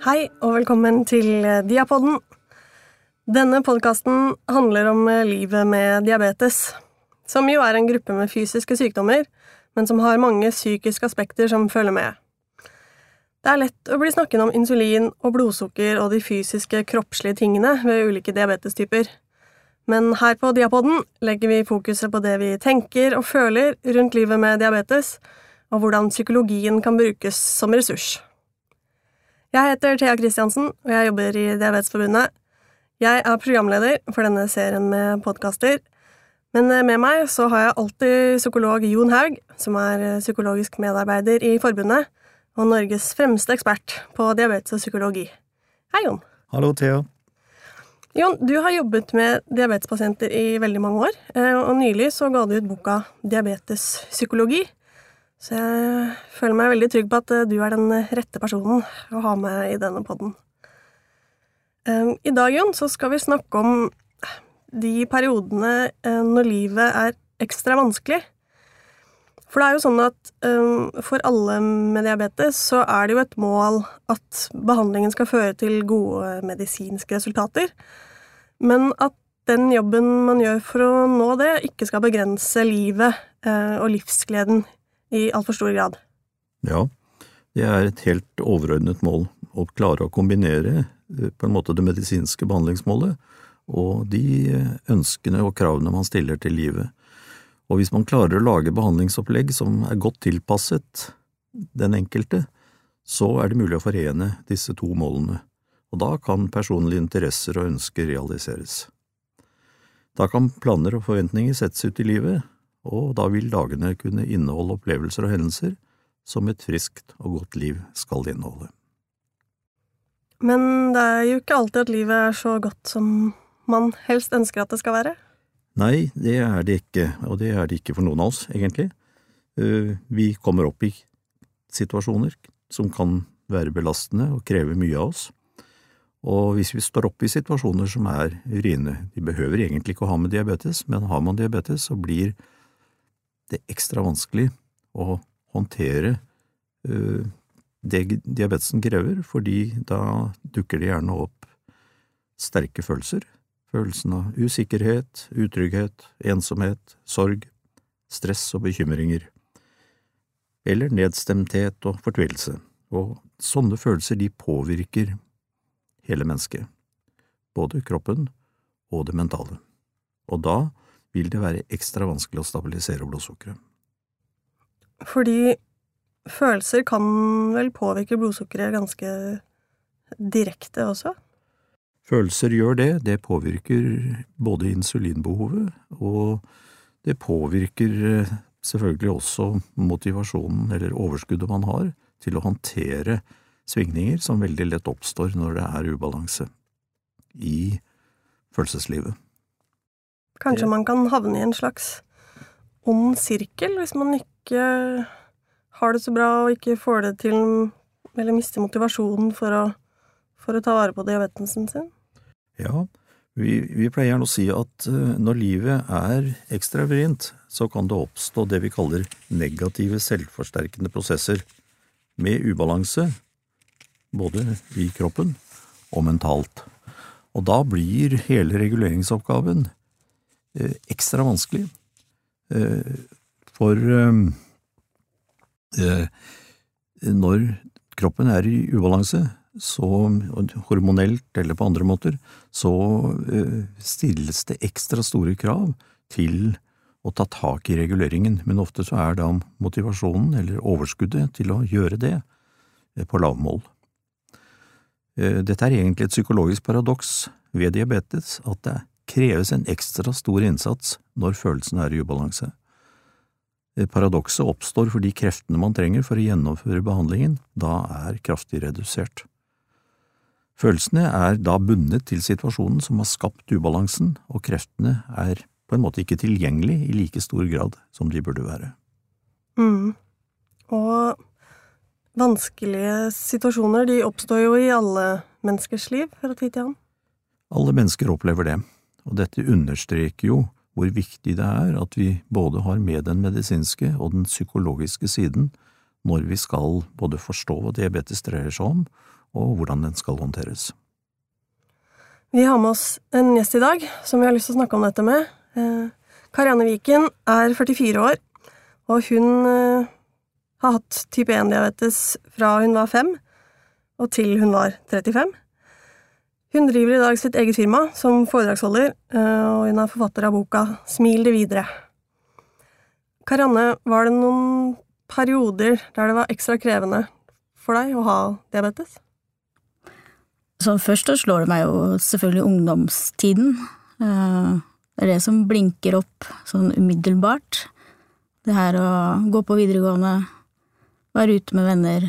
Hei og velkommen til Diapodden. Denne podcasten handler om livet med diabetes, som jo er en gruppe med fysiske sykdommer, men som har mange psykiske aspekter som følger med. Det er lett å bli snakket om insulin og blodsukker og de fysiske kroppslige tingene ved ulike diabetestyper. Men her på Diapodden legger vi fokuset på det vi tenker og føler rundt livet med diabetes, og hvordan psykologien kan brukes som ressurs. Jeg heter Thea Kristiansen, og jeg jobber i Diabetesforbundet. Jeg er programleder for denne serien med podcaster, men med meg så har jeg alltid psykolog Jon Haug, som er psykologisk medarbeider i forbundet, og Norges fremste ekspert på diabetes og psykologi. Hei, Jon. Hallo, Thea. Jon, du har jobbet med diabetespasienter i veldig mange år, og nylig så ga du ut boka Diabetespsykologi. Så jeg føler meg veldig trygg på at du er den rette personen å ha med i denne podden. I dag, Jon, så skal vi snakke om de periodene når livet er ekstra vanskelig. For det er jo sånn at for alle med diabetes så er det jo et mål at behandlingen skal føre til gode medisinske resultater, men at den jobben man gjør for å nå det ikke skal begrense livet og livsgleden i alt for stor grad. Ja, det er et helt overordnet mål å klare å kombinere på en måte det medisinske behandlingsmålet og de ønskene og kravene man stiller til livet. Og hvis man klarer å lage behandlingsopplegg som er godt tilpasset den enkelte, så er det mulig å forene disse to målene, og da kan personlige interesser og ønsker realiseres. Da kan planer og forventninger settes ut i livet, og da vil dagene kunne inneholde opplevelser og hendelser som et friskt og godt liv skal inneholde. Men det er jo ikke alltid at livet er så godt som man helst ønsker at det skal være. Nei, det er det ikke, og det er det ikke for noen av oss, egentlig. Vi kommer opp i situasjoner som kan være belastende og kreve mye av oss. Og hvis vi står opp i situasjoner som er urine, de behøver egentlig ikke å ha med diabetes, men har man diabetes så blir det ekstra vanskelig å håndtere det diabetesen krever, fordi da dukker det gjerne opp sterke følelser. Følelsen av usikkerhet, utrygghet, ensomhet, sorg, stress og bekymringer, eller nedstemthet og fortvilelse. Og sånne følelser de påvirker hele mennesket, både kroppen og det mentale. Og da vil det være ekstra vanskelig å stabilisere blodsukkeret. Fordi følelser kan vel påvirke blodsukkeret ganske direkte også? Følelser gjør det. Det påvirker både insulinbehovet, og det påvirker selvfølgelig også motivasjonen eller overskuddet man har til å håndtere svingninger som veldig lett oppstår når det er ubalanse i følelseslivet. Kanskje man kan havne i en slags ond sirkel hvis man ikke har det så bra og ikke får det til, eller mister motivasjonen for å ta vare på diabetesen sin? Ja, vi pleier gjerne å si at når livet er ekstra vrient, så kan det oppstå det vi kaller negative selvforsterkende prosesser med ubalanse, både i kroppen og mentalt. Og da blir hele reguleringsoppgaven ekstra vanskelig, for når kroppen er i ubalanse, så hormonelt eller på andre måter, så stilles det ekstra store krav til å ta tak i reguleringen, men ofte så er da motivasjonen eller overskuddet til å gjøre det på lavmål. Dette er egentlig et psykologisk paradoks ved diabetes, at det kreves en ekstra stor innsats når følelsen er i ubalanse. Paradokset oppstår fordi kreftene man trenger for å gjennomføre behandlingen da er kraftig redusert. Følelsene er da bundet til situasjonen som har skapt ubalansen, og kreftene er på en måte ikke tilgjengelig i like stor grad som de burde være. Og vanskelige situasjoner, de oppstår jo i alle menneskers liv, fra tid til annen. Alle mennesker opplever det, og dette understreker jo hvor viktig det er at vi både har med den medisinske og den psykologiske siden når vi skal både forstå hva diabetes dreier seg om, og hvordan den skal håndteres. Vi har med oss en gjest i dag, som vi har lyst til å snakke om dette med. Karianne Viken er 44 år, og hun har hatt type 1-diabetes fra hun var 5, og til hun var 35. Hun driver i dag sitt eget firma som foredragsholder, og hun er forfatter av boka «Smil det videre». Karianne, var det noen perioder der det var ekstra krevende for deg å ha diabetes? Så først så slår det meg jo selvfølgelig ungdomstiden. Det det som blinker opp sånn umiddelbart. Det her å gå på videregående, være ute med venner,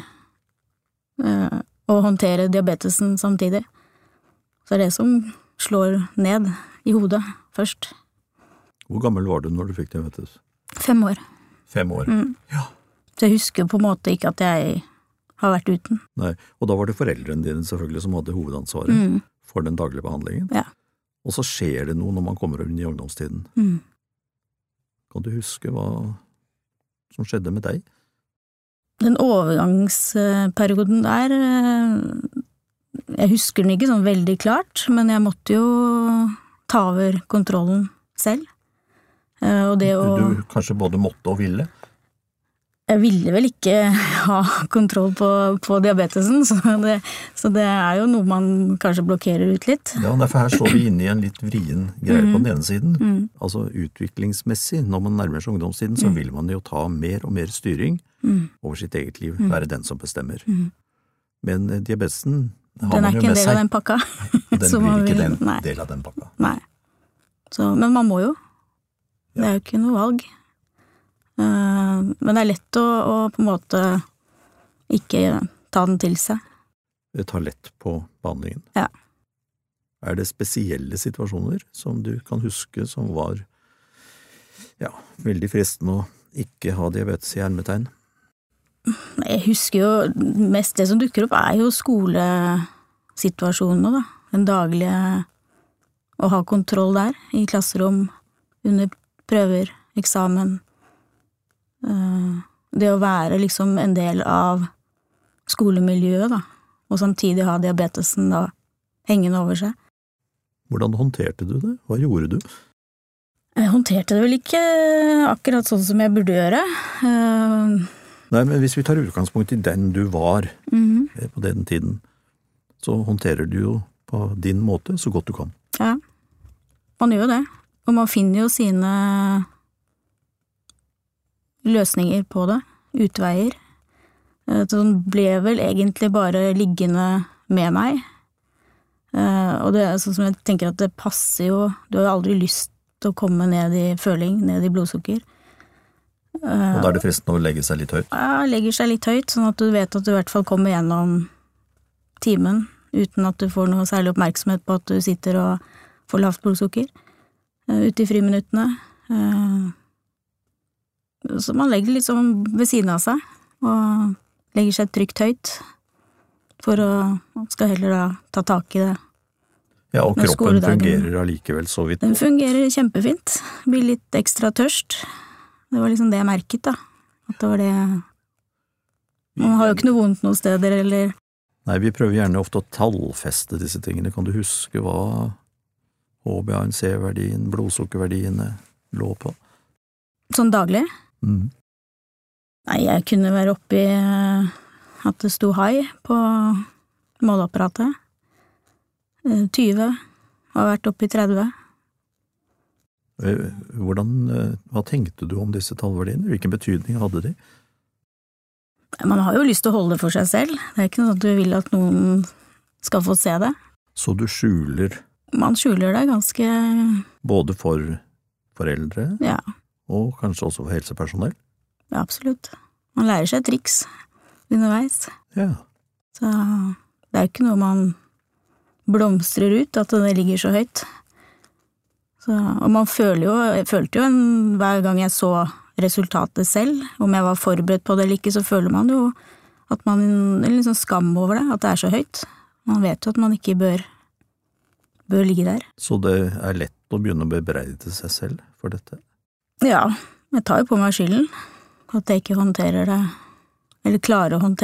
og håndtere diabetesen samtidig. Så det som slår ned i hodet først. Hvor gammel var du når du fikk diabetes? 5 år. 5 år? Ja. Så jeg husker på en måte ikke at jeg har vært uten. Nei, og da var det foreldrene dine selvfølgelig som hadde hovedansvaret for den daglige behandlingen. Ja. Og så skjer det noe når man kommer inn i ungdomstiden. Kan du huske hva som skjedde med deg? Den overgangsperioden der, jeg husker den ikke sånn veldig klart, men jeg måtte jo ta over kontrollen selv. Og det å... Du kanskje både måtte og ville? Jeg ville vel ikke ha kontroll på diabetesen, så det er jo noe man kanskje blokkerer ut litt. Ja, derfor her står vi inne i en litt vrien greie på den ene siden. Altså utviklingsmessig, når man nærmer seg ungdomstiden, så vil man jo ta mer og mer styring over sitt eget liv, være den som bestemmer. Men diabetesen har man jo med seg. Den er ikke en del av den pakka. Den blir ikke en del av den pakka. Nei. Så, men man må jo. Det er jo ikke noe valg. Men det er lett å på en måte ikke ta den til seg. Ta lett på behandlingen? Ja. Er det spesielle situasjoner som du kan huske som var veldig fristende å ikke ha diabetes i hermetegn? Jeg husker jo mest det som dukker opp er jo skolesituasjonene da. Den daglige å ha kontroll der i klasserom, under prøver, eksamen. Det å være liksom en del av skolemiljøet da, og samtidig ha diabetesen da hengende over seg. Hvordan håndterte du det? Hva gjorde du? Jeg håndterte det vel ikke akkurat sånn som jeg burde gjøre. Nei, men hvis vi tar utgangspunkt i den du var på den tiden, så håndterer du jo på din måte så godt du kan. Ja, man gjør det. Og man finner jo sine løsninger på det, utveier. Så den ble vel egentlig bare liggende med meg. Og det er sånn som jeg tenker at det passer jo, du har jo aldri lyst til å komme ned i føling, ned i blodsukker. Og da er det fristende å legge seg litt høyt? Ja, legger seg litt høyt, sånn at du vet at du i hvert fall kommer gjennom timen, uten at du får noe særlig oppmerksomhet på at du sitter og får lavt blodsukker. Ute i friminuttene. Så man legger litt sånn ved siden av seg, og legger seg trygt høyt, for å skal heller da ta tak i det. Ja, og kroppen fungerer allikevel så vidt. Den fungerer kjempefint. Blir litt ekstra tørst. Det var liksom det jeg merket da. At det var det... Man har jo ikke noe vondt noen steder, eller... Nei, vi prøver gjerne ofte å tallfeste disse tingene. Kan du huske hva HbA1c-verdien, blodsukkerverdiene lå på? Sånn daglig? Nei, jeg kunne være oppe i at det sto high på måleapparatet. 20, har vært oppe i 30. Hva tenkte du om disse tallverdiene? Hvilken betydning hadde de? Man har jo lyst til å holde det for seg selv. Det er ikke noe at du vil at noen skal få se det. Så du skjuler? Man skjuler det ganske... Både for foreldre? Ja. Og kanskje også for helsepersonell? Ja, absolutt. Man lærer seg triks underveis. Ja. Så det er jo ikke noe man blomstrer ut, at det ligger så høyt. Så, og man jeg følte jo hver gang jeg så resultatet selv, om jeg var forberedt på det eller ikke, så føler man jo at man er litt sånn skam over det, at det er så høyt. Man vet jo at man ikke bør ligge der. Så det er lett å begynne å bebreide seg selv for dette? Ja, jeg tar jo på meg skylden, at jeg ikke håndterer det, eller klarer å håndtere det,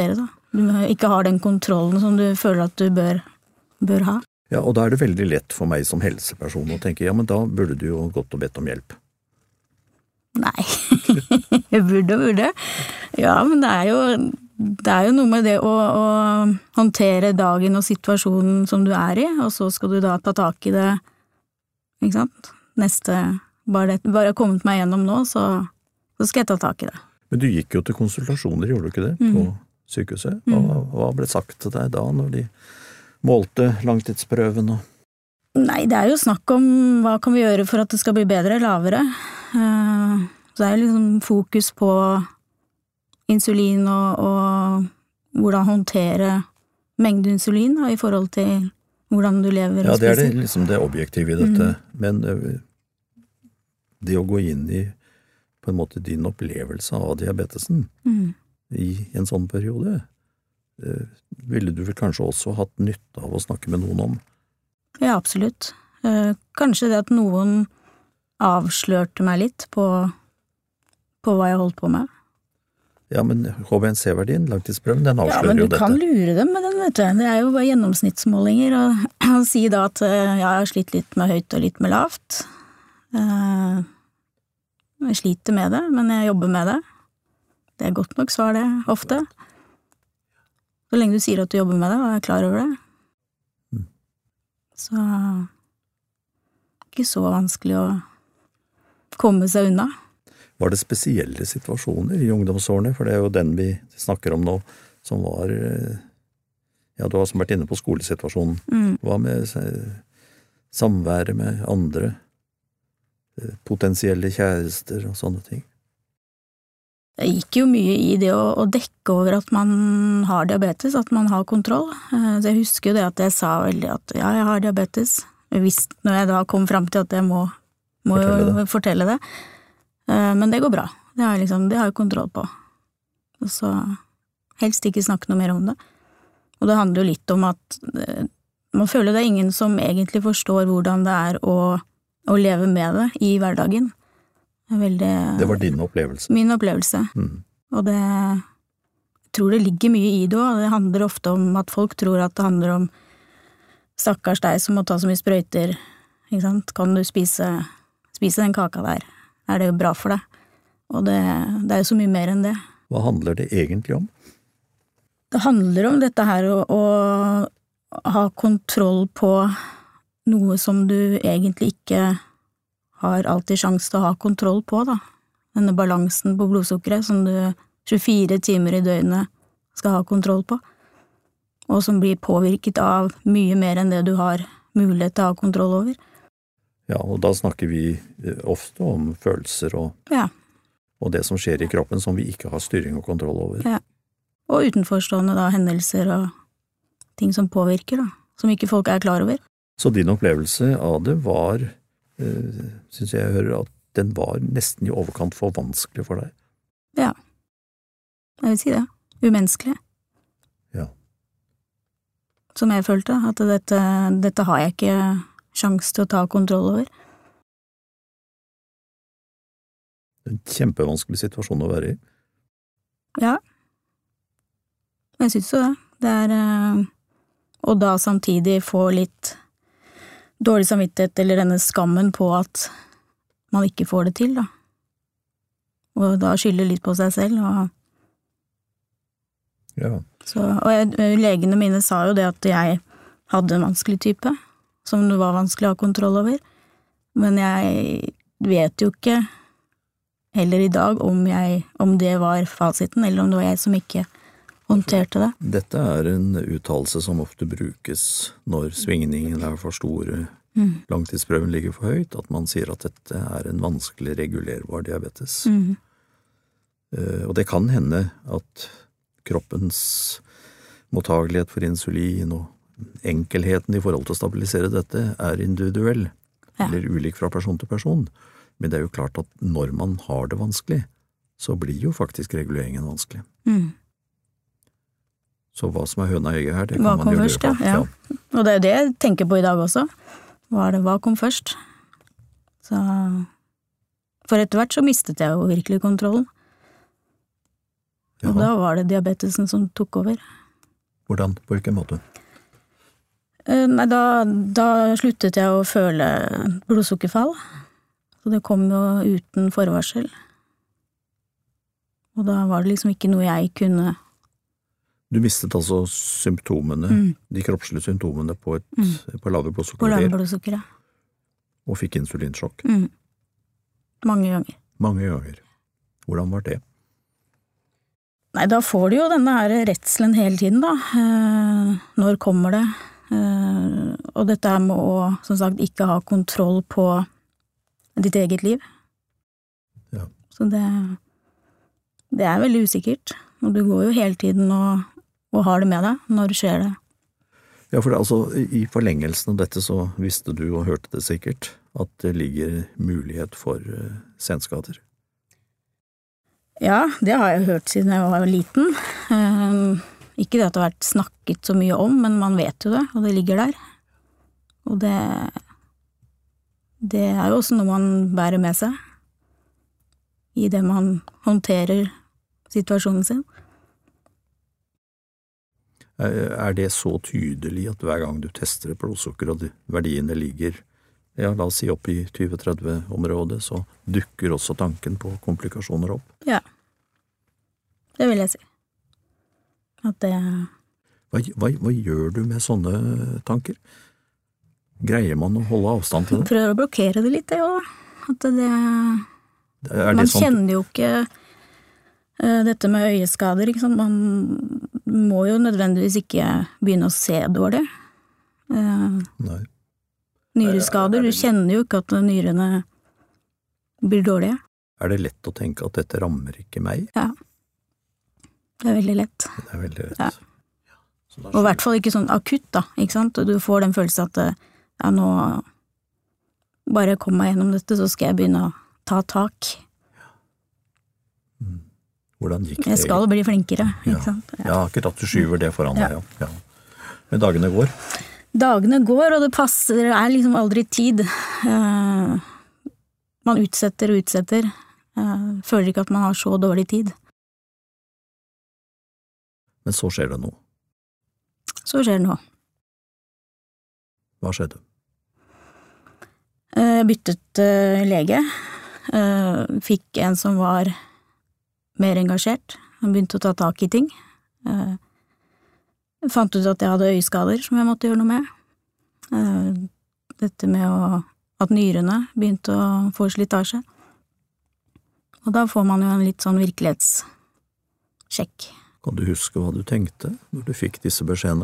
du ikke har den kontrollen som du føler at du bør ha. Ja, og da er det veldig lett for meg som helseperson å tenke, ja, men da burde du jo gått og bedt om hjelp. Nei, jeg burde. Ja, men det er jo noe med det å håndtere dagen og situasjonen som du er i, og så skal du da ta tak i det, ikke sant? Bare jeg har kommet meg gjennom nå, så skal jeg ta tak i det. Men du gikk jo til konsultasjoner, gjorde du ikke det, på sykehuset? Hva ble sagt til deg da, når de målte langtidsprøven? Nei, det er jo snakk om hva kan vi gjøre for at det skal bli bedre, lavere. Så det er liksom fokus på insulin og hvordan håndtere mengde insulin da, i forhold til hvordan du lever og spiser. Ja, det er liksom det objektive i dette, men det å gå inn i på en måte din opplevelse av diabetesen i en sånn periode, ville du vel kanskje også hatt nytte av å snakke med noen om? Ja, absolutt. Kanskje det at noen avslørte meg litt på hva jeg holdt på med. Ja, men HbA1c-verdien, langtidsprøven, den avslører jo dette. Ja, men du kan lure dem med den, vet du. Det er jo bare gjennomsnittsmålinger, og si da at jeg har slitt litt med høyt og litt med lavt. Jeg sliter med det, men jeg jobber med det. Det er godt nok svar det, ofte. Så lenge du sier at du jobber med det, og er klar over det. Så ikke så vanskelig å komme seg unna. Var det spesielle situasjoner i ungdomsårene, for det er jo den vi snakker om nå, som var, ja, du har som vært inne på skolesituasjonen. Hva med samværet med andre, potensielle kjærester og sånne ting? Det gikk jo mye i det å dekke over at man har diabetes, at man har kontroll. Så jeg husker jo det at jeg sa veldig at ja, jeg har diabetes. Når jeg da kom frem til at jeg må fortelle det. Men det går bra. Det har jeg kontroll på. Og så helst ikke snakke noe mer om det. Og det handler jo litt om at man føler det er ingen som egentlig forstår hvordan det er å leve med det i hverdagen. Det var din opplevelse? Min opplevelse. Og jeg tror det ligger mye i det, og det handler ofte om at folk tror at det handler om stakkars deg som må ta så mye sprøyter, ikke sant? Kan du spise den kaka der? Er det bra for deg? Og det er jo så mye mer enn det. Hva handler det egentlig om? Det handler om dette her å ha kontroll på noe som du egentlig ikke har alltid sjans til å ha kontroll på, da. Denne balansen på blodsukkeret som du 24 timer i døgnet skal ha kontroll på, og som blir påvirket av mye mer enn det du har mulighet til å ha kontroll over. Ja, og da snakker vi ofte om følelser og det som skjer i kroppen som vi ikke har styring og kontroll over. Ja, og utenforstående da, hendelser og ting som påvirker, da, som ikke folk er klar over. Så din opplevelse av det var, synes jeg hører at den var nesten i overkant for vanskelig for deg? Ja, jeg vil si det. Umenneskelig. Ja. Som jeg følte, at dette har jeg ikke sjans til å ta kontroll over. Det er en kjempevanskelig situasjon å være i. Ja. Jeg synes jo det. Det er, og da samtidig få litt dårlig samvittighet eller denne skammen på at man ikke får det til, da. Og da skylder litt på seg selv, og legene mine sa jo det at jeg hadde en vanskelig type, som det var vanskelig å ha kontroll over, men jeg vet jo ikke heller i dag om det var fasiten, eller om det var jeg som ikke håndterte det. Dette er en uttalelse som ofte brukes når svingningen er for store, langtidsprøven ligger for høyt, at man sier at dette er en vanskelig regulerbar diabetes. Og det kan hende at kroppens mottagelighet for insulin og enkelheten i forhold til å stabilisere dette er individuell, eller ulik fra person til person. Men det er jo klart at når man har det vanskelig, så blir jo faktisk reguleringen vanskelig. Så hva som er høna og egget her, det kan man jo lure på. Ja. Og det er jo det jeg tenker på i dag også. Hva kom først? Så for etter hvert så mistet jeg jo virkelig kontrollen. Og da var det diabetesen som tok over. Hvordan, på hvilken måte? Nei, da sluttet jeg å føle blodsukkerfall, så det kom jo uten forvarsel. Og da var det liksom ikke noe jeg kunne... Du mistet altså symptomene, de kroppslige symptomene på lave blodsukker. På lave blodsukker, ja. Og fikk insulinsjokk. Mange ganger. Mange ganger. Hvordan var det? Nei, da får du jo denne her redselen hele tiden da. Når kommer det? Og dette med å, som sagt, ikke ha kontroll på ditt eget liv. Ja. Så det er veldig usikkert. Og du går jo hele tiden og har det med deg. Når skjer det? Ja, for altså, i forlengelsen av dette så visste du og hørte det sikkert at det ligger mulighet for senskader. Ja, det har jeg hørt siden jeg var liten. Ikke det at det har vært snakket så mye om, men man vet jo det, og det ligger der. Og det er jo også noe man bærer med seg i det man håndterer situasjonen sin. Er det så tydelig at hver gang du tester blodsukker og verdiene ligger, ja, la oss si opp i 20-30-området, så dukker også tanken på komplikasjoner opp? Ja, det vil jeg si. At det... Hva gjør du med sånne tanker? Greier man å holde avstand til det? Prøver å blokkere det litt, det også. At det... Man kjenner jo ikke dette med øyeskader, ikke sant? Man må jo nødvendigvis ikke begynne å se dårlig. Nei. Nyreskader, du kjenner jo ikke at nyrene blir dårlige. Er det lett å tenke at dette rammer ikke meg? Ja. Det er veldig lett. Det er veldig lett. Ja. Og i hvert fall ikke sånn akutt da, ikke sant? Og du får den følelsen at ja, nå bare jeg kommer meg gjennom dette, så skal jeg begynne å ta tak. Hvordan gikk det? Jeg skal bli flinkere, ikke sant? Ja, akkurat at du skyver det foran deg, ja. Men dagene går? Dagene går, og det passer, det er liksom aldri tid. Man utsetter og utsetter. Føler ikke at man har så dårlig tid. Men så skjer det noe. Så skjer det noe. Hva skjedde? Byttet lege. Fikk en som var mer engasjert. Han begynte å ta tak i ting. Fant ut at jeg hadde øyeskader som jeg måtte gjøre noe med. Dette med at nyrene begynte å få slitasje. Og da får man jo en litt sånn virkelighetssjekk. Kan du huske hva du tenkte når du fikk disse beskjedene?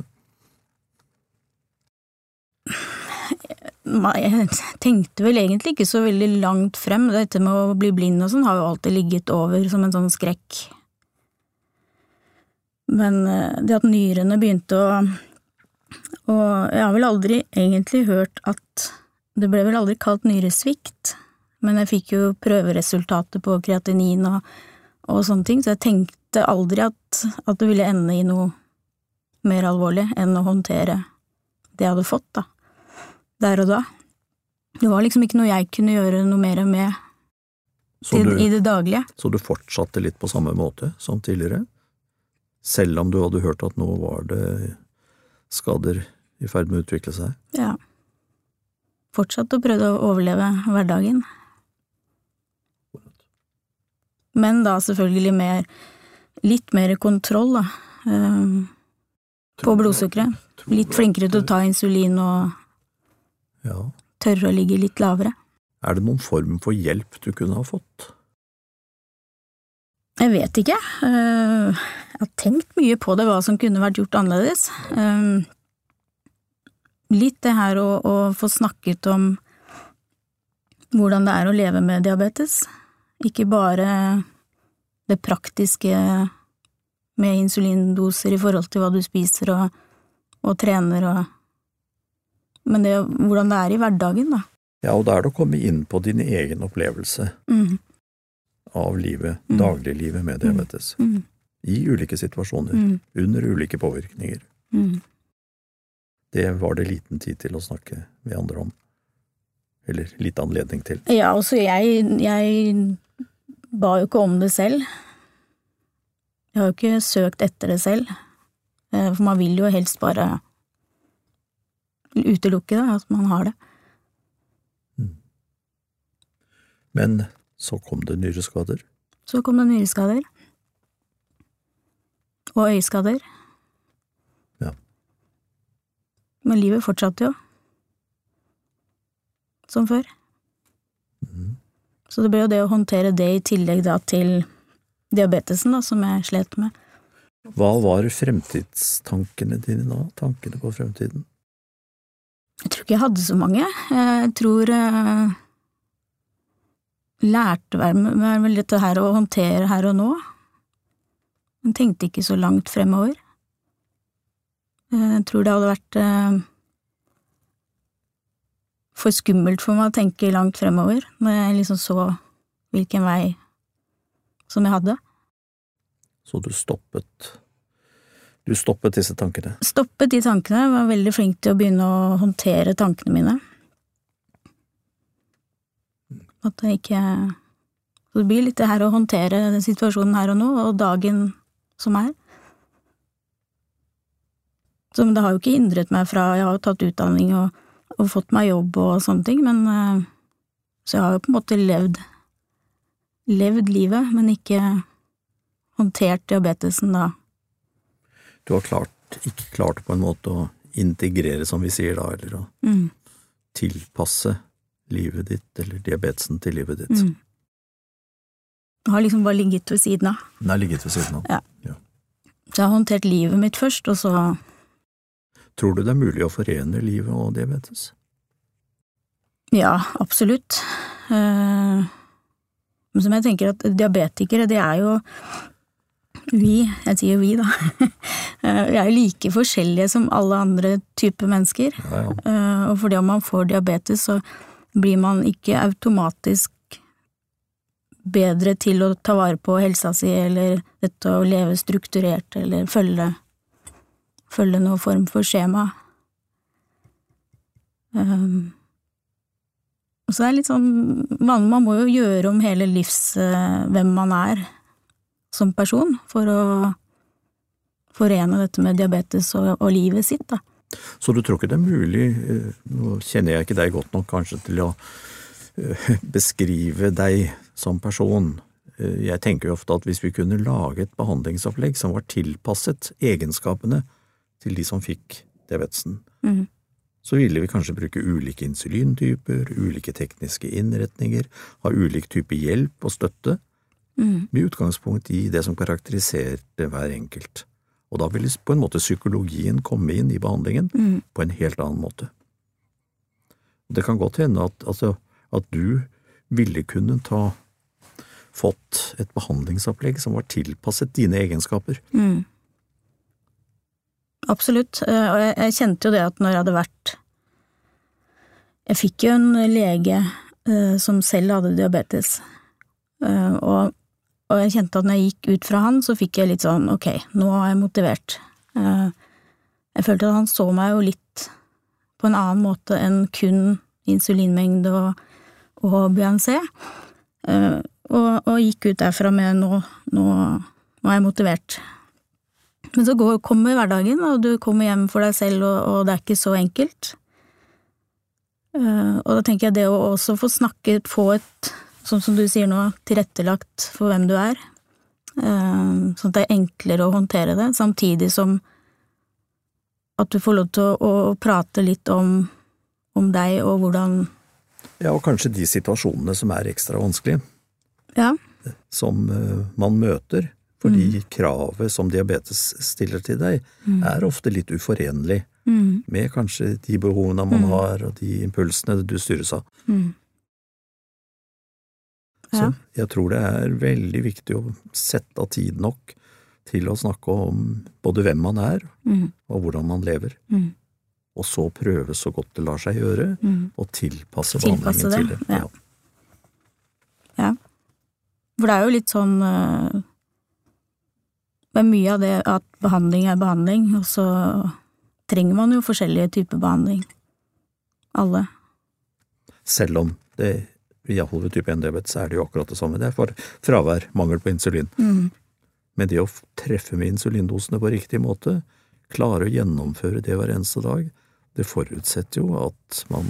Jeg tenkte vel egentlig ikke så veldig langt frem. Dette med å bli blind og sånn har jo alltid ligget over som en sånn skrekk. Men det at nyrene begynte og jeg har vel aldri egentlig hørt at det ble vel aldri kalt nyresvikt, men jeg fikk jo prøveresultatet på kreatinin og sånne ting, så jeg tenkte aldri at det ville ende i noe mer alvorlig enn å håndtere det jeg hadde fått da. Der og da. Det var liksom ikke noe jeg kunne gjøre noe mer med i det daglige. Så du fortsatte litt på samme måte som tidligere? Selv om du hadde hørt at nå var det skader i ferd med å utvikle seg? Ja. Fortsatte å prøve å overleve hverdagen. Men da selvfølgelig litt mer kontroll da, på blodsukkeret. Litt flinkere til å ta insulin og tørre å ligge litt lavere. Er det noen form for hjelp du kunne ha fått? Jeg vet ikke. Jeg har tenkt mye på det, hva som kunne vært gjort annerledes. Litt det her å få snakket om hvordan det er å leve med diabetes. Ikke bare det praktiske med insulindoser i forhold til hva du spiser og trener men det hvordan det er i hverdagen da. Ja, og da er det å komme inn på din egen opplevelse av livet, dagliglivet med diabetes. I ulike situasjoner, under ulike påvirkninger. Det var det liten tid til å snakke med andre om. Eller litt anledning til. Ja, altså jeg ba jo ikke om det selv. Jeg har jo ikke søkt etter det selv. For man vil jo helst bare utelukke det, at man har det. Men så kom det nyreskader. Så kom det nyreskader. Og øyeskader. Ja. Men livet fortsatte jo. Som før. Så det ble jo det å håndtere det i tillegg da til diabetesen da, som jeg slet med. Hva var fremtidstankene dine da? Tankene på fremtiden? Jeg tror ikke jeg hadde så mange. Jeg tror lærte meg vel dette her å håndtere her og nå. Jeg tenkte ikke så langt fremover. Jeg tror det hadde vært for skummelt for meg å tenke langt fremover, når jeg liksom så hvilken vei som jeg hadde. Så du stoppet disse tankene? Stoppet de tankene, var veldig flink til å begynne å håndtere tankene mine. At jeg ikke... Så det blir litt det her å håndtere situasjonen her og nå, og dagen som er. Så det har jo ikke hindret meg fra, jeg har jo tatt utdanning og fått meg jobb og sånne ting, men så jeg har jo på en måte levd livet, men ikke håndtert diabetesen da. Du har ikke klart på en måte å integrere, som vi sier da, eller å tilpasse livet ditt, eller diabetesen til livet ditt. Det har liksom bare ligget ved siden av. Den har ligget ved siden av. Ja. Så jeg har håndtert livet mitt først, og så... Tror du det er mulig å forene livet og diabetes? Ja, absolutt. Men som jeg tenker at diabetikere, det er jo jeg sier vi da, vi er jo like forskjellige som alle andre typer mennesker. Ja. Og fordi om man får diabetes, så blir man ikke automatisk bedre til å ta vare på helsa si, eller dette å leve strukturert, eller følge noen form for skjema. Og så er det litt sånn, man må jo gjøre om hele hvem man er som person, for å forene dette med diabetes og livet sitt da. Så du tror ikke det er mulig, nå kjenner jeg ikke deg godt nok kanskje til å beskrive deg som person. Jeg tenker jo ofte at hvis vi kunne lage et behandlingsopplegg som var tilpasset egenskapene til de som fikk diabetesen, så ville vi kanskje bruke ulike insulintyper, ulike tekniske innretninger, ha ulik type hjelp og støtte, med utgangspunkt i det som karakteriserte hver enkelt. Og da ville på en måte psykologien komme inn i behandlingen på en helt annen måte. Det kan godt hende at du ville kunne fått et behandlingsopplegg som var tilpasset dine egenskaper. Absolutt, og jeg kjente jo det at når jeg hadde jeg fikk jo en lege som selv hadde diabetes, og jeg kjente at når jeg gikk ut fra han, så fikk jeg litt sånn, ok, nå er jeg motivert. Jeg følte at han så meg jo litt på en annen måte enn kun insulinmengde og BNC, og gikk ut derfra med nå er jeg motivert. Men så kommer hverdagen, og du kommer hjem for deg selv, og det er ikke så enkelt. Og da tenker jeg det å også få snakket, få et, sånn som du sier nå, tilrettelagt for hvem du er, sånn at det er enklere å håndtere det, samtidig som at du får lov til å prate litt om deg og hvordan... Ja, og kanskje de situasjonene som er ekstra vanskelige. Ja. Som man møter, fordi kravet som diabetes stiller til deg er ofte litt uforenlig med kanskje de behovene man har og de impulsene du styres av. Så jeg tror det er veldig viktig å sette av tid nok til å snakke om både hvem man er og hvordan man lever. Og så prøve så godt det lar seg gjøre og tilpasse behandlingen til det. Ja. For det er jo litt sånn... Det er mye av det at behandling er behandling, og så trenger man jo forskjellige typer behandling. Alle. Selv om det, i hvert fall ved type 1-diabetes, er det jo akkurat det samme. Det er for fravær, mangel på insulin. Men det å treffe med insulindosene på riktig måte klare å gjennomføre det hver eneste dag, det forutsetter jo at man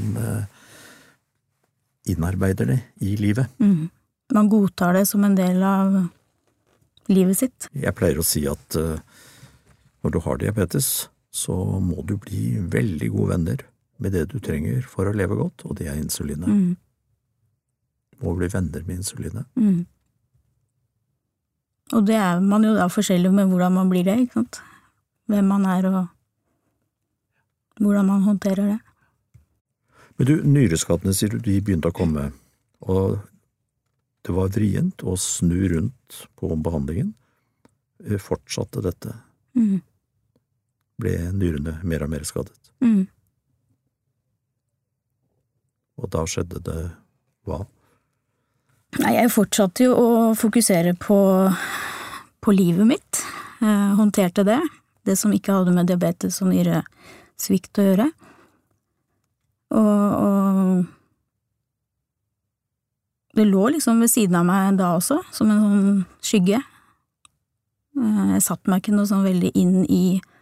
innarbeider det i livet. Man godtar det som en del av livet sitt. Jeg pleier å si at når du har diabetes, så må du bli veldig gode venner med det du trenger for å leve godt, og det er insulinet. Du må bli venner med insulinet. Og det er man jo da forskjellig med hvordan man blir det, ikke sant? Hvem man er og hvordan man håndterer det. Men du, nyreskadene sier du, de begynte å komme, og det var vrient å snu rundt på behandlingen. Fortsatte dette. Ble nyrene mer og mer skadet. Og da skjedde det hva? Nei, jeg fortsatte jo å fokusere på livet mitt. Jeg håndterte det som ikke hadde med diabetes og nyresvikt å gjøre. Og det lå liksom ved siden av meg da også, som en sånn skygge. Jeg satt meg ikke noe sånn veldig inn i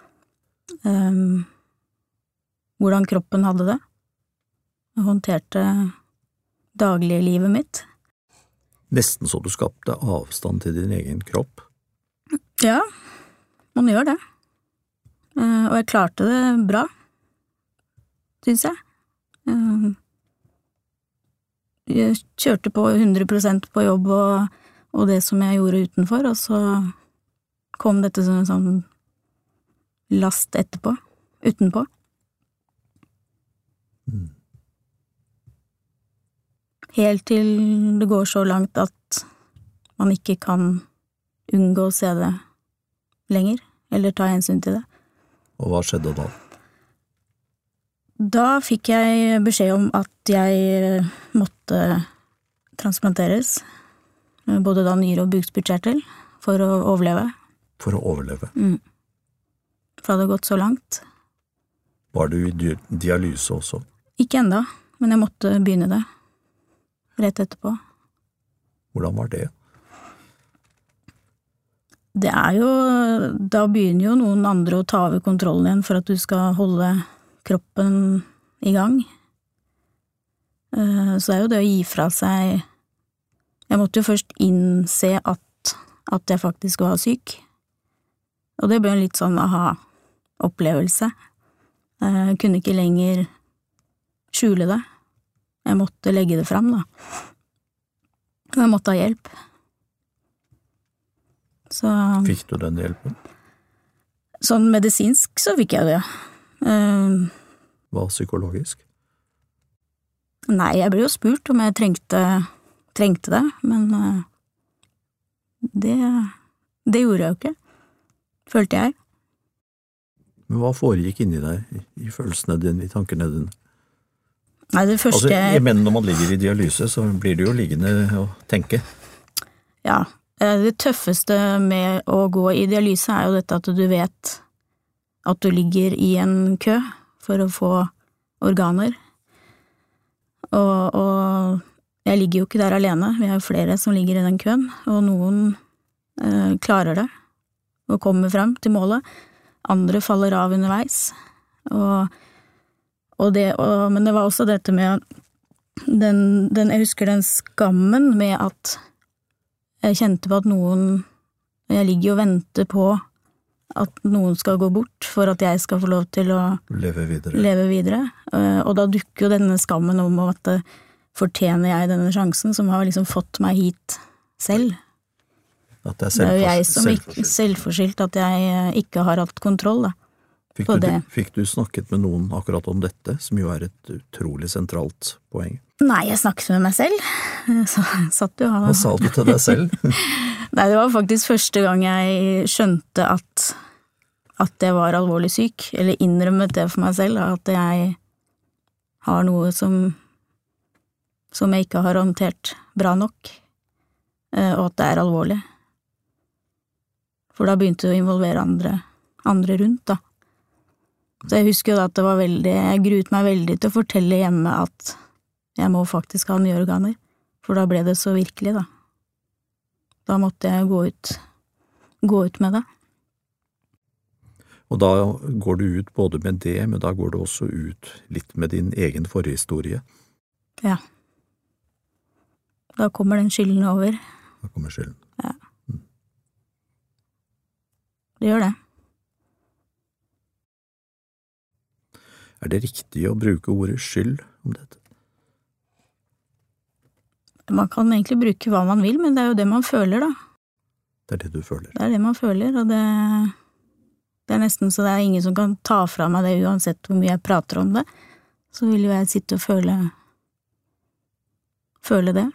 hvordan kroppen hadde det. Jeg håndterte dagliglivet mitt. Nesten så du skapte avstand til din egen kropp? Ja, man gjør det. Og jeg klarte det bra, synes jeg. Jeg kjørte på 100% på jobb og det som jeg gjorde utenfor, og så kom dette som en sånn last utenpå. Helt til det går så langt at man ikke kan unngå å se det lenger, eller ta hensyn til det. Og hva skjedde da? Da fikk jeg beskjed om at jeg måtte transplanteres, både da nyre og bukspyttkjertel, for å overleve. For å overleve? For det hadde gått så langt. Var du i dialyse også? Ikke enda, men jeg måtte begynne det. Rett etterpå. Hvordan var det? Det er jo, da begynner jo noen andre å ta over kontrollen igjen for at du skal holde kroppen i gang. Så det er jo det å gi fra seg. Jeg måtte jo først innse at jeg faktisk var syk. Og det ble en litt sånn aha-opplevelse. Jeg kunne ikke lenger skjule det. Jeg måtte legge det fram, da. Og jeg måtte ha hjelp. Så fikk du den hjelpen? Sånn medisinsk så fikk jeg det. Hva psykologisk? Nei, jeg ble jo spurt om jeg trengte det, men det gjorde jeg jo ikke, følte jeg. Men hva foregikk inni deg, i følelsene dine, i tankene dine? Nei, det første... Men når man ligger i dialyse, så blir det jo liggende og tenke. Ja, det tøffeste med å gå i dialyse er jo dette at du vet at du ligger i en kø for å få organer. Og jeg ligger jo ikke der alene, vi er jo flere som ligger i den køen, og noen klarer det og kommer frem til målet. Andre faller av underveis, men det var også dette med jeg husker den skammen med at jeg kjente på at jeg ligger og venter på at noen skal gå bort for at jeg skal få lov til å leve videre. Og da dukker jo denne skammen om at fortjener jeg denne sjansen som har liksom fått meg hit selv. At det er jo jeg som selvforskyldt at jeg ikke har hatt kontroll da. Fikk du snakket med noen akkurat om dette, som jo er et utrolig sentralt poeng? Nei, jeg snakket med meg selv. Hva sa du til deg selv? Nei, det var faktisk første gang jeg skjønte at jeg var alvorlig syk, eller innrømmet det for meg selv, at jeg har noe som jeg ikke har håndtert bra nok, og at det er alvorlig. For da begynte jeg å involvere andre rundt, da. Så jeg husker jo da at jeg gruet meg veldig til å fortelle hjemme at jeg må faktisk ha nye organer, for da ble det så virkelig, da. Da måtte jeg gå ut med det. Og da går du ut både med det, men da går du også ut litt med din egen forhistorie. Ja. Da kommer den skylden over. Da kommer skylden. Ja. Det gjør det. Er det riktig å bruke ordet skyld om dette? Man kan egentlig bruke hva man vil, men det er jo det man føler, da. Det er det du føler. Det er det man føler, og det er nesten så det er ingen som kan ta fra meg det, uansett hvor mye jeg prater om det. Så vil jo jeg sitte og føle det.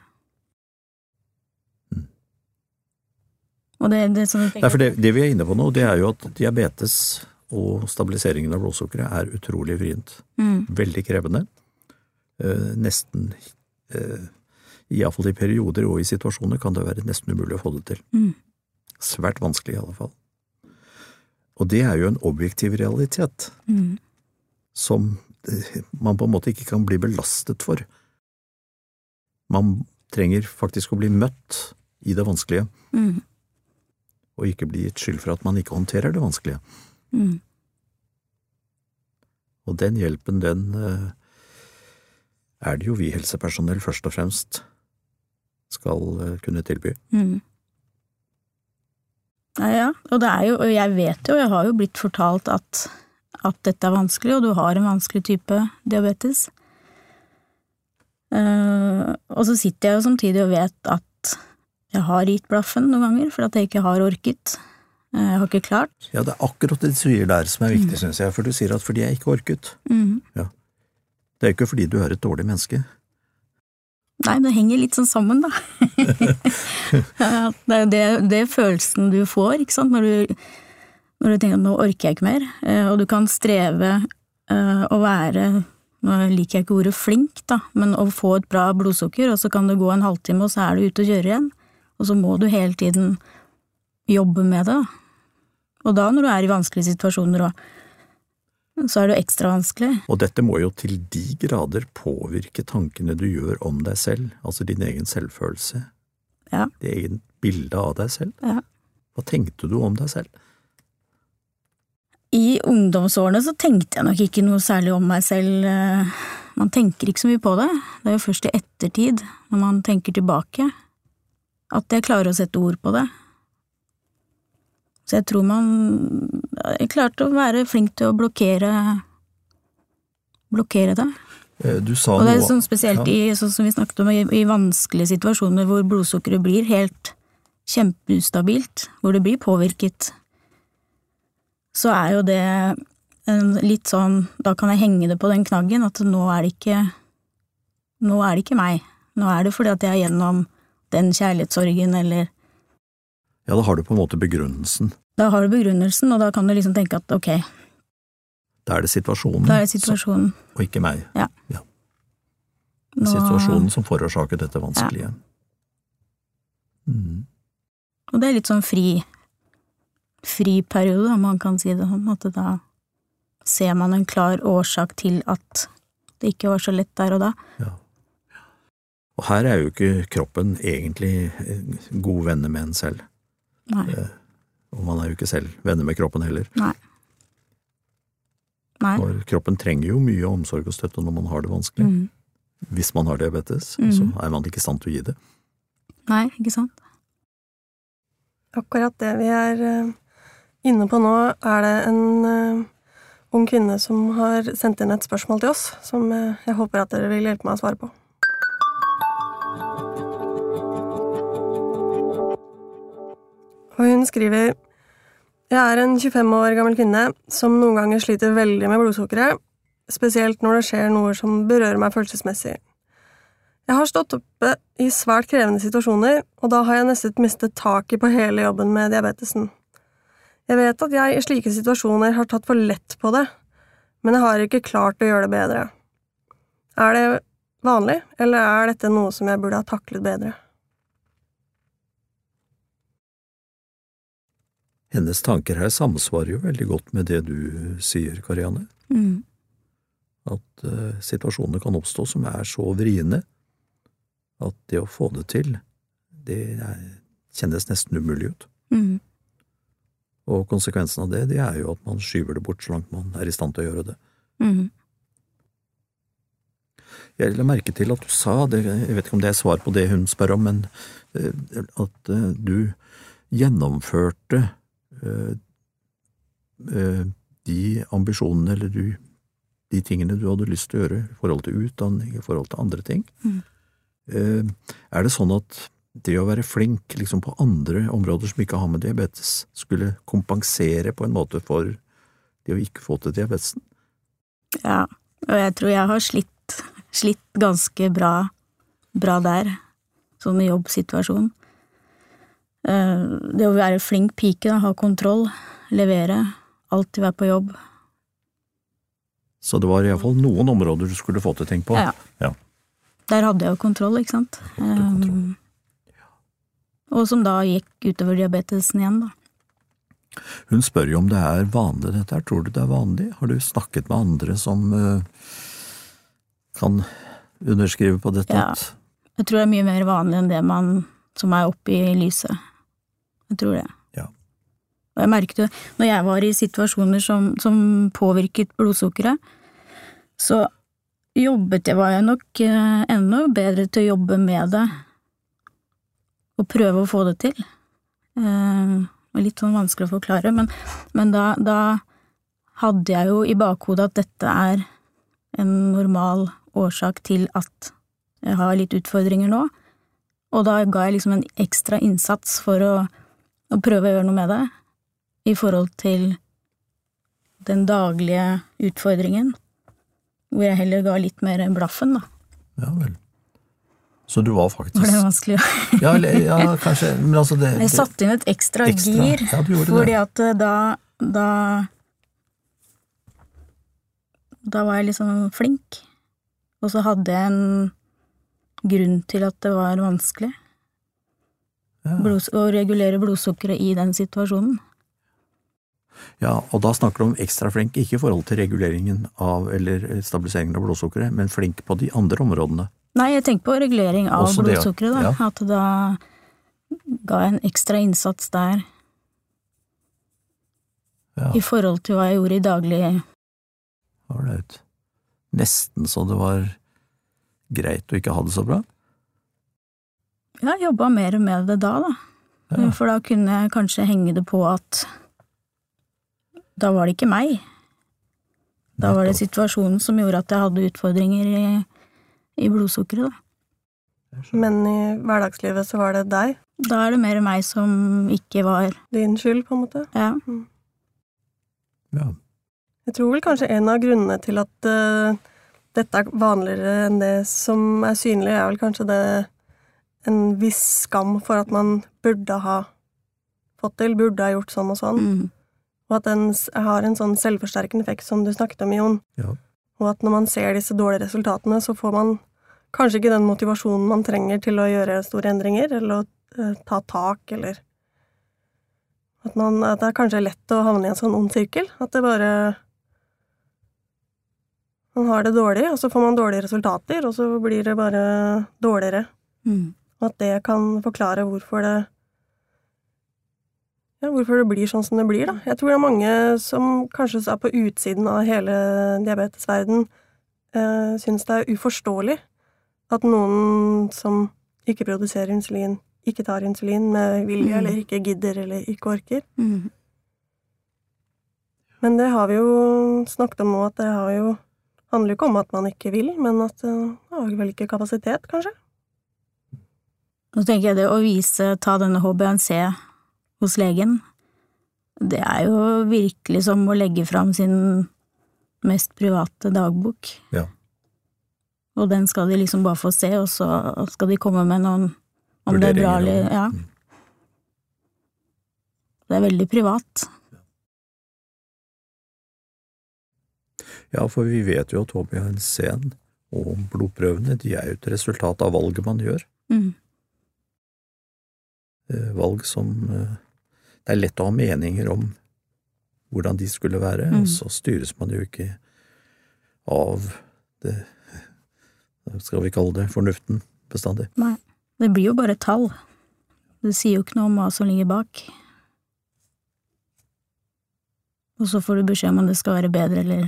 Og det som Nei, for det vi er inne på nå, det er jo at diabetes og stabiliseringen av blodsukkeret er utrolig vrient. Veldig krevende. Nesten, i hvert fall i perioder og i situasjoner, kan det være nesten umulig å få det til. Svært vanskelig i alle fall. Og det er jo en objektiv realitet, som man på en måte ikke kan bli belastet for. Man trenger faktisk å bli møtt i det vanskelige, og ikke bli et skyld for at man ikke håndterer det vanskelige. Og den hjelpen, den er det jo vi helsepersonell først og fremst skal kunne tilby. Ja, og det er jo, og jeg vet jo, jeg har jo blitt fortalt at dette er vanskelig, og du har en vanskelig type diabetes. Og så sitter jeg jo samtidig og vet at jeg har gitt blaffen noen ganger, for at jeg ikke har orket. Jeg har ikke klart. Ja, det er akkurat det du sier der som er viktig, synes jeg, for du sier at fordi jeg ikke orket. Ja. Det er jo ikke fordi du er et dårlig menneske. Nei, det henger litt sånn sammen, da. Det er jo det følelsen du får, ikke sant, når du tenker at nå orker jeg ikke mer, og du kan streve å være, nå liker jeg ikke ordet flink, da, men å få et bra blodsukker, og så kan det gå en halvtime, og så er du ute og kjører igjen, og så må du hele tiden jobbe med det. Og da, når du er i vanskelige situasjoner, så er det ekstra vanskelig. Og dette må jo til de grader påvirke tankene du gjør om deg selv, altså din egen selvfølelse. Ja. Det egen bilde av deg selv. Ja. Hva tenkte du om deg selv? I ungdomsårene så tenkte jeg nok ikke noe særlig om meg selv. Man tenker ikke så mye på det. Det er jo først i ettertid, når man tenker tilbake, at jeg klarer å sette ord på det. Så jeg tror jeg klarte å være flink til å blokkere det. Du sa og det er noe, sånn spesielt sånn som vi snakket om, i vanskelige situasjoner hvor blodsukkeret blir helt kjempeustabilt, hvor det blir påvirket, så er jo det litt sånn, da kan jeg henge det på den knaggen, at nå er det ikke meg. Nå er det fordi at jeg er gjennom den kjærlighetssorgen, eller ja, da har du på en måte begrunnelsen. Da har du begrunnelsen, og da kan du liksom tenke at ok. Da er det situasjonen. Da er det situasjonen. Og ikke meg. Ja. Situasjonen som forårsaker dette vanskelige. Ja. Og det er litt sånn fri periode, om man kan si det sånn, at da ser man en klar årsak til at det ikke var så lett der og da. Ja. Og her er jo ikke kroppen egentlig gode venner med en selv. Nei. Og man er jo ikke selv venner med kroppen heller. Nei. For kroppen trenger jo mye omsorg og støtte når man har det vanskelig. Hvis man har diabetes, så er man ikke i stand til å gi det. Nei, ikke sant? Akkurat det vi er inne på nå, er det en ung kvinne som har sendt inn et spørsmål til oss, som jeg håper at dere vil hjelpe meg å svare på. Og hun skriver: Jeg er en 25 år gammel kvinne som noen ganger sliter veldig med blodsukkeret, spesielt når det skjer noe som berører meg følelsesmessig. Jeg har stått oppe i svært krevende situasjoner, og da har jeg nesten mistet taket på hele jobben med diabetesen. Jeg vet at jeg i slike situasjoner har tatt for lett på det, men jeg har ikke klart å gjøre det bedre. Er det vanlig, eller er dette noe som jeg burde ha taklet bedre? Hennes tanker her samsvarer jo veldig godt med det du sier, Karianne. At situasjoner kan oppstå som er så vriene at det å få det til, det kjennes nesten umulig ut. Og konsekvensen av det er jo at man skyver det bort så langt man er i stand til å gjøre det. Jeg la merke til at du sa, jeg vet ikke om det er svar på det hun spør om, men at du gjennomførte de ambisjonene eller de tingene du hadde lyst til å gjøre i forhold til utdanning, i forhold til andre ting. Er det sånn at det å være flink liksom på andre områder som ikke har med diabetes, skulle kompensere på en måte for det å ikke få til diabetesen? Ja, og jeg tror jeg har slitt ganske bra der, sånn i jobbsituasjonen. Det å være flink pike, ha kontroll, levere, alltid være på jobb. Så det var i hvert fall noen områder du skulle få til ting på? Ja. Der hadde jeg jo kontroll, ikke sant? Og som da gikk utover diabetesen igjen, da. Hun spør jo om det er vanlig dette her. Tror du det er vanlig? Har du snakket med andre som kan underskrive på dette? Ja, jeg tror det er mye mer vanlig enn det som er oppe i lyset. Jeg tror det. Ja. Og jeg merket jo, når jeg var i situasjoner som påvirket blodsukkeret, så var jeg nok enda bedre til å jobbe med det, og prøve å få det til. Og litt sånn vanskelig å forklare, men da hadde jeg jo i bakhodet at dette er en normal årsak til at jeg har litt utfordringer nå, og da ga jeg liksom en ekstra innsats for å prøve å gjøre noe med det, i forhold til den daglige utfordringen, hvor jeg heller ga litt mer blaffen, da. Ja vel. Så du var faktisk... Var det vanskelig? ja, kanskje, men altså det... Jeg satte inn et ekstra gir, ja, du gjorde fordi det. At da var jeg liksom flink, og så hadde jeg en grunn til at det var vanskelig å regulere blodsukkeret i den situasjonen. Ja, og da snakker du om ekstra flink, ikke i forhold til reguleringen av, eller stabiliseringen av blodsukkeret, men flink på de andre områdene. Nei, jeg tenker på regulering av også blodsukkeret, da. Ja. At da ga jeg en ekstra innsats der, i forhold til hva jeg gjorde i daglig. Alright. Nesten så det var greit å ikke ha det så bra? Ja, jeg jobbet mer med det da. Ja. For da kunne jeg kanskje henge det på at da var det ikke meg. Da var det situasjonen som gjorde at jeg hadde utfordringer i blodsukkeret, da. Men i hverdagslivet så var det deg? Da er det mer meg som ikke var... Din skyld, på en måte? Ja. Ja. Jeg tror vel kanskje en av grunnene til at dette er vanligere enn det som er synlig, er vel kanskje det en viss skam for at man burde ha fått til, burde ha gjort sånn og sånn. Og at den har en sånn selvforsterkende effekt som du snakket om, Jon. Ja. Og at når man ser disse dårlige resultatene, så får man kanskje ikke den motivasjonen man trenger til å gjøre store endringer, eller å ta tak, eller at det er kanskje lett å havne i en sånn ond sirkel, at det bare man har det dårlig, og så får man dårlige resultater, og så blir det bare dårligere. Og at det kan forklare hvorfor det blir sånn som det blir, da. Jeg tror det er mange som kanskje er på utsiden av hele diabetesverden, synes det er uforståelig at noen som ikke produserer insulin, ikke tar insulin med vilje, eller ikke gidder, eller ikke orker. Men det har vi jo snakket om nå, at det handler jo ikke om at man ikke vil, men at det har vel ikke kapasitet, kanskje. Nå tenker jeg det å ta denne HbA1c hos legen, det er jo virkelig som å legge fram sin mest private dagbok. Ja. Og den skal de liksom bare få se, og så skal de komme med noen om det er bra eller... Ja. Det er veldig privat. Ja, for vi vet jo at HbA1c og blodprøvene, de er jo et resultat av valget man gjør. Valg som det er lett å ha meninger om hvordan de skulle være, og så styres man jo ikke av det, skal vi kalle det, fornuften bestandig. Nei, det blir jo bare tall. Det sier jo ikke noe om hva som ligger bak. og så får du beskjed om det skal være bedre, eller...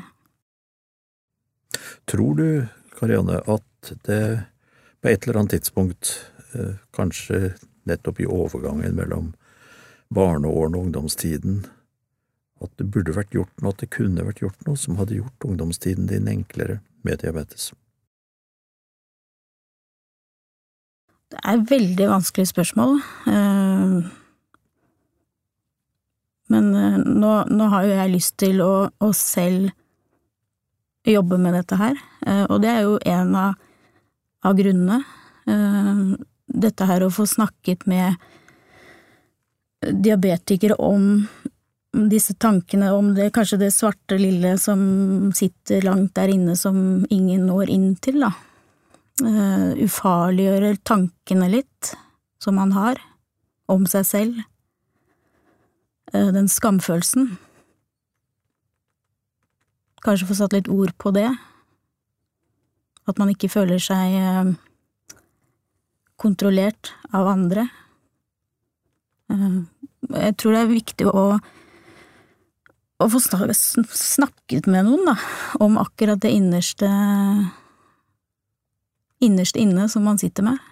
Tror du, Karianne, at det på et eller annet tidspunkt, kanskje nettopp i overgangen mellom barneårene og ungdomstiden, at det burde vært gjort noe, at det kunne vært gjort noe som hadde gjort ungdomstiden din enklere med diabetes? Det et veldig vanskelig spørsmål, men nå har jo jeg lyst til å selv jobbe med dette her, og det jo en av grunnene. Dette her å få snakket med diabetikere om disse tankene, om det kanskje det svarte lille som sitter langt der inne som ingen når inn til, da. Ufarliggjøre tankene litt som man har om seg selv, den skamfølelsen, kanskje få satt litt ord på det, at man ikke føler seg kontrollert av andre. Jeg tror det viktig å få snakket med noen da, om akkurat det innerst inne som man sitter med,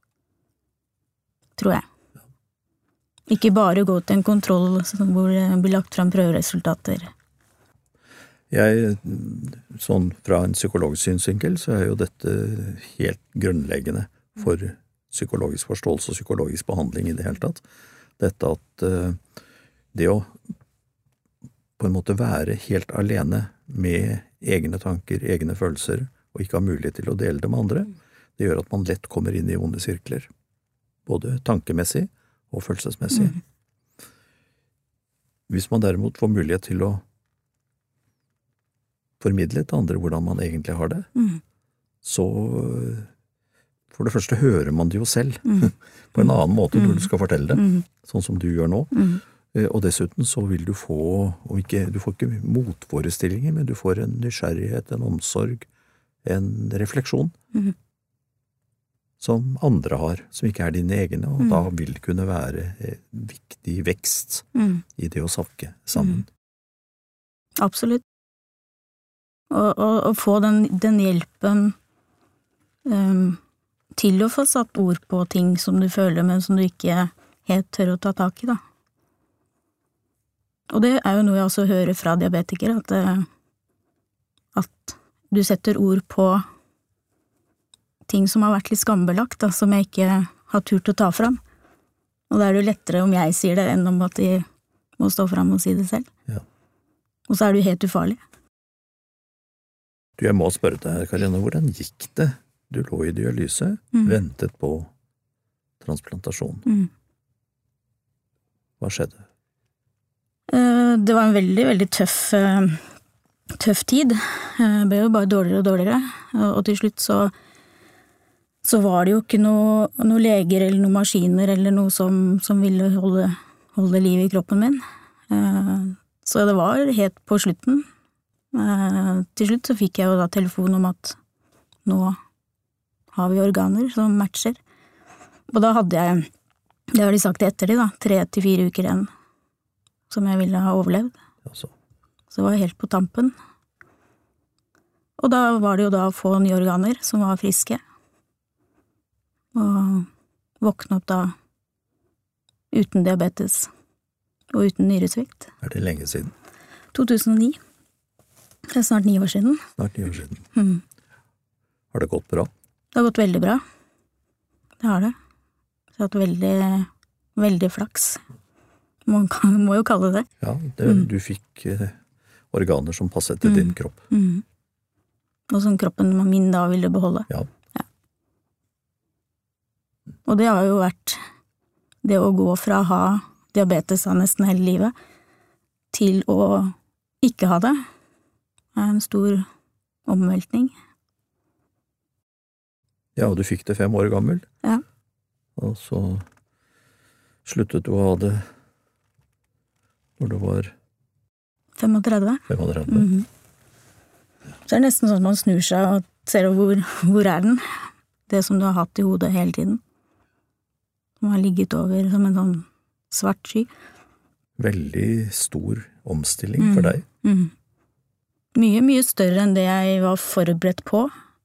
tror jeg. Ikke bare gå til en kontroll hvor det blir lagt frem prøveresultater. Sånn fra en psykologisk synsvinkel, så jo dette helt grunnleggende for psykologisk forståelse og psykologisk behandling i det hele tatt. Dette at det å på en måte være helt alene med egne tanker, egne følelser, og ikke ha mulighet til å dele det med andre, det gjør at man lett kommer inn i onde sirkler, både tankemessig og følelsesmessig. Hvis man derimot får mulighet til å formidle til andre hvordan man egentlig har det, så for det første hører man det jo selv på en annen måte når du skal fortelle det, sånn som du gjør nå. Og dessuten så vil du få, du får ikke motforestillinger, men du får en nysgjerrighet, en omsorg, en refleksjon som andre har, som ikke dine egne, og da vil det kunne være viktig vekst i det å snakke sammen. Absolutt. Og få den hjelpen til å få satt ord på ting som du føler, men som du ikke helt tør å ta tak i, da. Og det jo noe jeg også hører fra diabetikere, at du setter ord på ting som har vært litt skambelagt, da, som jeg ikke har turt å ta fram. Og da det jo lettere om jeg sier det, enn om at de må stå fram og si det selv. Ja. Og så det jo helt ufarlig. Jeg må spørre deg, Karianne, hvordan gikk det? Du lå i dialyse, ventet på transplantasjon. Hva skjedde? Det var en veldig, veldig tøff tid. Jeg ble jo bare dårligere og dårligere, og til slutt så var det jo ikke noe leger eller noen maskiner eller noe som ville holde liv i kroppen min. Så det var helt på slutten. Til slutt så fikk jeg jo da telefon om at nå har vi organer som matcher. Og da hadde jeg, det har de sagt etter det da, 3 til 4 uker igjen som jeg ville ha overlevd. Altså. Så det var helt på tampen. Og da var det jo da å få nye organer som var friske. Og våkne opp da uten diabetes og uten nyresvikt. Det lenge siden? 2009. Det snart 9 år siden. Snart 9 år siden. Har det gått bra? Det har gått veldig bra. Det har det. Så jeg har hatt veldig, veldig flaks. Man må jo kalle det. Ja, du fikk organer som passet til din kropp. Og som kroppen min da ville beholde. Ja. Og det har jo vært det å gå fra å ha diabetes av nesten hele livet til å ikke ha det, en stor omveltning. Ja, og du fikk det 5 år gammel. Ja. Og så sluttet du å ha det når du var 35. 35. Så det nesten sånn at man snur seg og ser hvor den? Det som du har hatt i hodet hele tiden. Som har ligget over som en sånn svart sky. veldig stor omstilling for deg. Mye, mye større enn det jeg var forberedt på.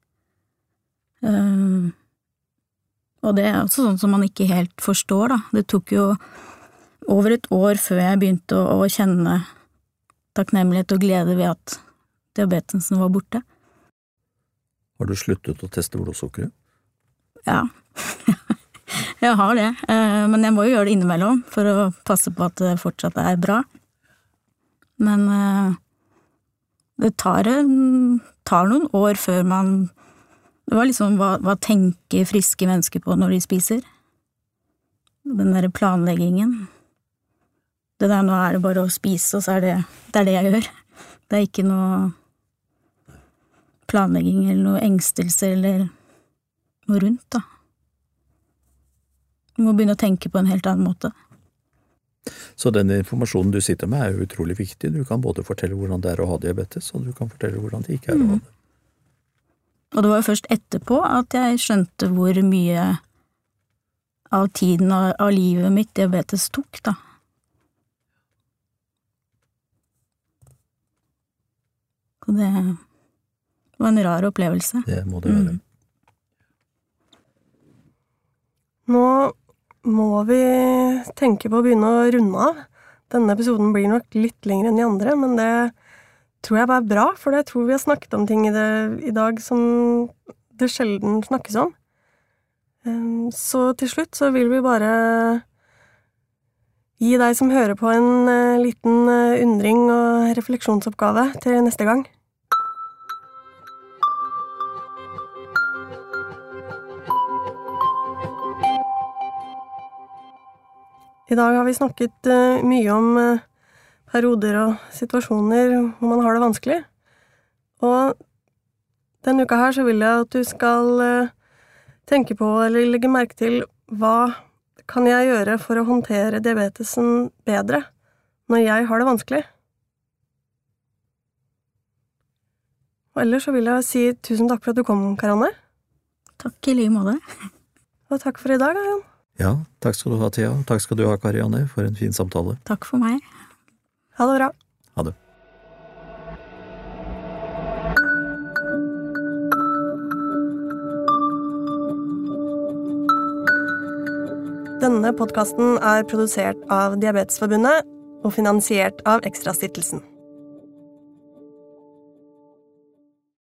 Og det også sånn som man ikke helt forstår, da. Det tok jo over et år før jeg begynte å kjenne takknemlighet og glede ved at diabetesen var borte. Har du sluttet å teste blodsukkeret? Ja, jeg har det, men jeg må jo gjøre det innimellom for å passe på at det fortsatt bra. Men det tar noen år før det var liksom hva tenker friske mennesker på når de spiser? Den der planleggingen. Det der, nå det bare å spise, og så det det jeg gjør. Det ikke noe planlegging eller noe engstelse eller noe rundt, da. Du må begynne å tenke på en helt annen måte. Så den informasjonen du sitter med jo utrolig viktig. Du kan både fortelle hvordan det å ha diabetes, og du kan fortelle hvordan det ikke å ha det. Og det var jo først etterpå at jeg skjønte hvor mye av tiden av livet mitt diabetes tok, da. Så det var en rar opplevelse. Det må det være. Nå må vi tenke på å begynne å runde av. Denne episoden blir nok litt lengre enn de andre, men det tror jeg bare bra, for jeg tror vi har snakket om ting i dag som det sjelden snakkes om. Så til slutt så vil vi bare gi deg som hører på en liten undring og refleksjonsoppgave til neste gang. I dag har vi snakket mye om perioder og situasjoner hvor man har det vanskelig. Og denne uka her så vil jeg at du skal tenke på eller legge merke til hva kan jeg gjøre for å håndtere diabetesen bedre når jeg har det vanskelig. Og ellers så vil jeg si tusen takk for at du kom, Karianne. Takk i like måte. Og takk for i dag, Jan. Ja, takk skal du ha, Thea. Takk skal du ha, Karianne, for en fin samtale. Takk for meg. Ha det bra. Ha det. Denne podcasten produsert av Diabetesforbundet og finansiert av Ekstrastiftelsen.